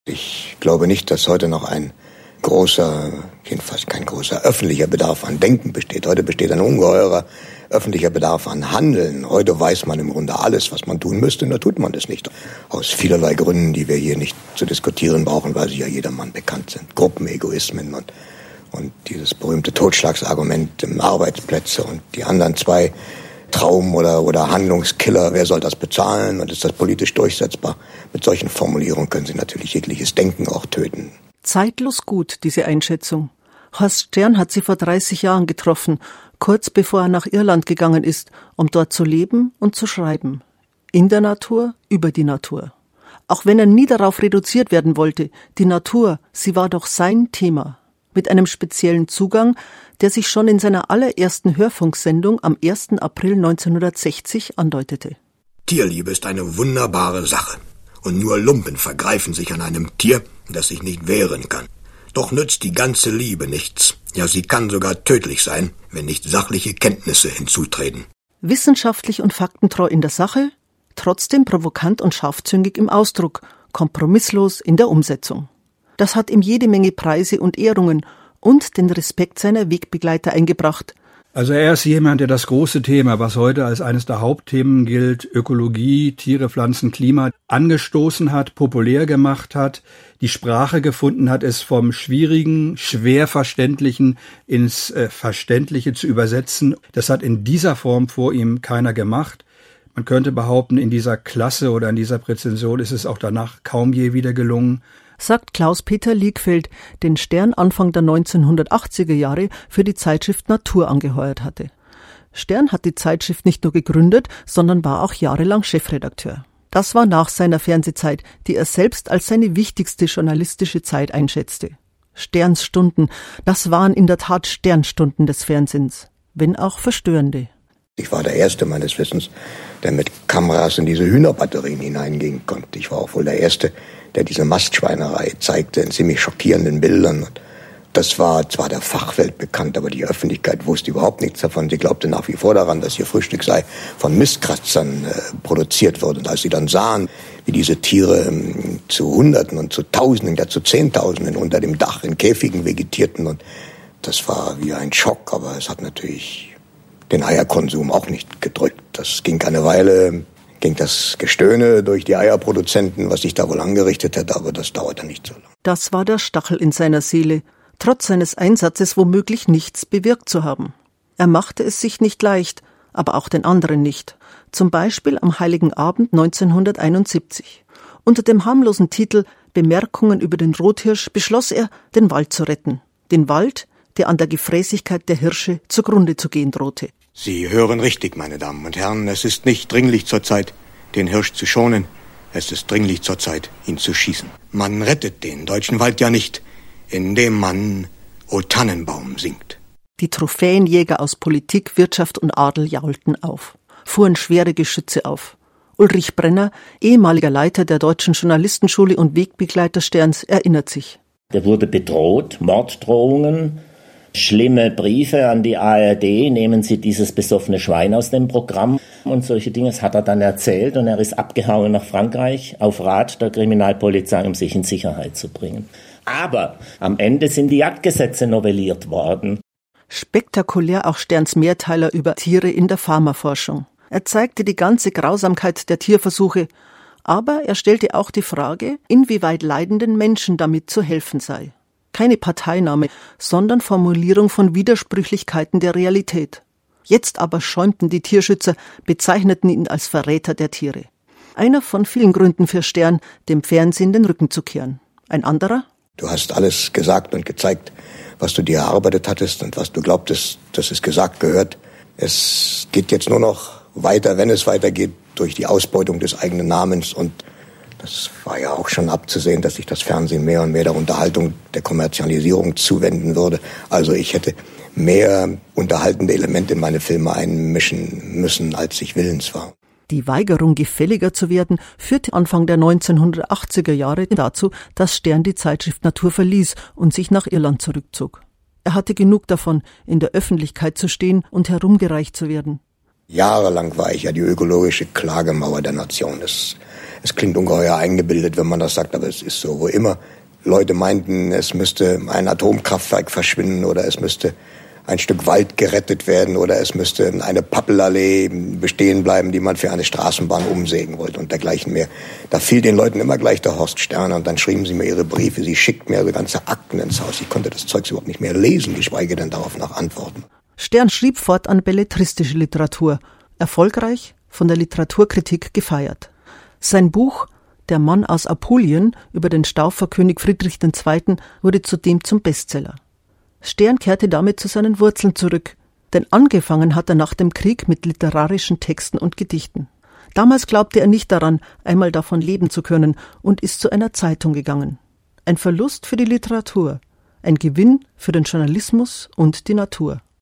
Ich glaube nicht, dass heute noch ein großer, jedenfalls kein großer öffentlicher Bedarf an Denken besteht. Heute besteht ein ungeheurer öffentlicher Bedarf an Handeln. Heute weiß man im Grunde alles, was man tun müsste, nur tut man das nicht. Aus vielerlei Gründen, die wir hier nicht zu diskutieren brauchen, weil sie ja jedermann bekannt sind. Gruppenegoismen und dieses berühmte Totschlagsargument im Arbeitsplätze und die anderen zwei Traum- oder Handlungskiller, wer soll das bezahlen und ist das politisch durchsetzbar? Mit solchen Formulierungen können Sie natürlich jegliches Denken auch töten. Zeitlos gut, diese Einschätzung. Horst Stern hat sie vor 30 Jahren getroffen, kurz bevor er nach Irland gegangen ist, um dort zu leben und zu schreiben. In der Natur, über die Natur. Auch wenn er nie darauf reduziert werden wollte, die Natur, sie war doch sein Thema. Mit einem speziellen Zugang, der sich schon in seiner allerersten Hörfunksendung am 1. April 1960 andeutete. Tierliebe ist eine wunderbare Sache. Und nur Lumpen vergreifen sich an einem Tier, das sich nicht wehren kann. Doch nützt die ganze Liebe nichts. Ja, sie kann sogar tödlich sein, wenn nicht sachliche Kenntnisse hinzutreten. Wissenschaftlich und faktentreu in der Sache, trotzdem provokant und scharfzüngig im Ausdruck, kompromisslos in der Umsetzung. Das hat ihm jede Menge Preise und Ehrungen und den Respekt seiner Wegbegleiter eingebracht. Also er ist jemand, der das große Thema, was heute als eines der Hauptthemen gilt, Ökologie, Tiere, Pflanzen, Klima, angestoßen hat, populär gemacht hat, die Sprache gefunden hat, es vom Schwierigen, schwer Verständlichen ins Verständliche zu übersetzen. Das hat in dieser Form vor ihm keiner gemacht. Man könnte behaupten, in dieser Klasse oder in dieser Präzision ist es auch danach kaum je wieder gelungen. Sagt Klaus-Peter Liegfeld, den Stern Anfang der 1980er Jahre für die Zeitschrift Natur angeheuert hatte. Stern hat die Zeitschrift nicht nur gegründet, sondern war auch jahrelang Chefredakteur. Das war nach seiner Fernsehzeit, die er selbst als seine wichtigste journalistische Zeit einschätzte. Sterns Stunden, das waren in der Tat Sternstunden des Fernsehens, wenn auch verstörende. Ich war der Erste meines Wissens, der mit Kameras in diese Hühnerbatterien hineingehen konnte. Ich war auch wohl der Erste, der diese Mastschweinerei zeigte in ziemlich schockierenden Bildern. Das war zwar der Fachwelt bekannt, aber die Öffentlichkeit wusste überhaupt nichts davon. Sie glaubte nach wie vor daran, dass ihr Frühstück sei von Mistkratzern produziert wurde. Und als sie dann sahen, wie diese Tiere zu Hunderten und zu Tausenden, ja zu Zehntausenden unter dem Dach in Käfigen vegetierten, und das war wie ein Schock, aber es hat natürlich den Eierkonsum auch nicht gedrückt. Das ging eine Weile, ging das Gestöhne durch die Eierproduzenten, was sich da wohl angerichtet hätte, aber das dauerte nicht so lange. Das war der Stachel in seiner Seele, trotz seines Einsatzes womöglich nichts bewirkt zu haben. Er machte es sich nicht leicht, aber auch den anderen nicht. Zum Beispiel am Heiligen Abend 1971. Unter dem harmlosen Titel »Bemerkungen über den Rothirsch« beschloss er, den Wald zu retten. Den Wald, der an der Gefräßigkeit der Hirsche zugrunde zu gehen drohte. Sie hören richtig, meine Damen und Herren. Es ist nicht dringlich zurzeit, den Hirsch zu schonen. Es ist dringlich zurzeit, ihn zu schießen. Man rettet den deutschen Wald ja nicht, indem man O Tannenbaum singt. Die Trophäenjäger aus Politik, Wirtschaft und Adel jaulten auf, fuhren schwere Geschütze auf. Ulrich Brenner, ehemaliger Leiter der Deutschen Journalistenschule und Wegbegleiter Sterns, erinnert sich. Er wurde bedroht, Morddrohungen, schlimme Briefe an die ARD, nehmen Sie dieses besoffene Schwein aus dem Programm und solche Dinge. Das hat er dann erzählt und er ist abgehauen nach Frankreich auf Rat der Kriminalpolizei, um sich in Sicherheit zu bringen. Aber am Ende sind die Jagdgesetze novelliert worden. Spektakulär auch Sterns Mehrteiler über Tiere in der Pharmaforschung. Er zeigte die ganze Grausamkeit der Tierversuche, aber er stellte auch die Frage, inwieweit leidenden Menschen damit zu helfen sei. Keine Parteinahme, sondern Formulierung von Widersprüchlichkeiten der Realität. Jetzt aber schäumten die Tierschützer, bezeichneten ihn als Verräter der Tiere. Einer von vielen Gründen für Stern, dem Fernsehen den Rücken zu kehren. Ein anderer? Du hast alles gesagt und gezeigt, was du dir erarbeitet hattest und was du glaubtest, dass es gesagt gehört. Es geht jetzt nur noch weiter, wenn es weitergeht, durch die Ausbeutung des eigenen Namens, und das war ja auch schon abzusehen, dass sich das Fernsehen mehr und mehr der Unterhaltung, der Kommerzialisierung zuwenden würde. Also ich hätte mehr unterhaltende Elemente in meine Filme einmischen müssen, als ich willens war. Die Weigerung, gefälliger zu werden, führte Anfang der 1980er Jahre dazu, dass Stern die Zeitschrift Natur verließ und sich nach Irland zurückzog. Er hatte genug davon, in der Öffentlichkeit zu stehen und herumgereicht zu werden. Jahrelang war ich ja die ökologische Klagemauer der Nation. Es klingt ungeheuer eingebildet, wenn man das sagt, aber es ist so. Wo immer Leute meinten, es müsste ein Atomkraftwerk verschwinden oder es müsste ein Stück Wald gerettet werden oder es müsste eine Pappelallee bestehen bleiben, die man für eine Straßenbahn umsägen wollte und dergleichen mehr. Da fiel den Leuten immer gleich der Horst Sterner und dann schrieben sie mir ihre Briefe. Sie schickten mir also ganze Akten ins Haus. Ich konnte das Zeugs überhaupt nicht mehr lesen, geschweige denn darauf noch antworten. Stern schrieb fortan belletristische Literatur, erfolgreich, von der Literaturkritik gefeiert. Sein Buch »Der Mann aus Apulien« über den Stauferkönig Friedrich II. Wurde zudem zum Bestseller. Stern kehrte damit zu seinen Wurzeln zurück, denn angefangen hat er nach dem Krieg mit literarischen Texten und Gedichten. Damals glaubte er nicht daran, einmal davon leben zu können und ist zu einer Zeitung gegangen. Ein Verlust für die Literatur, ein Gewinn für den Journalismus und die Natur.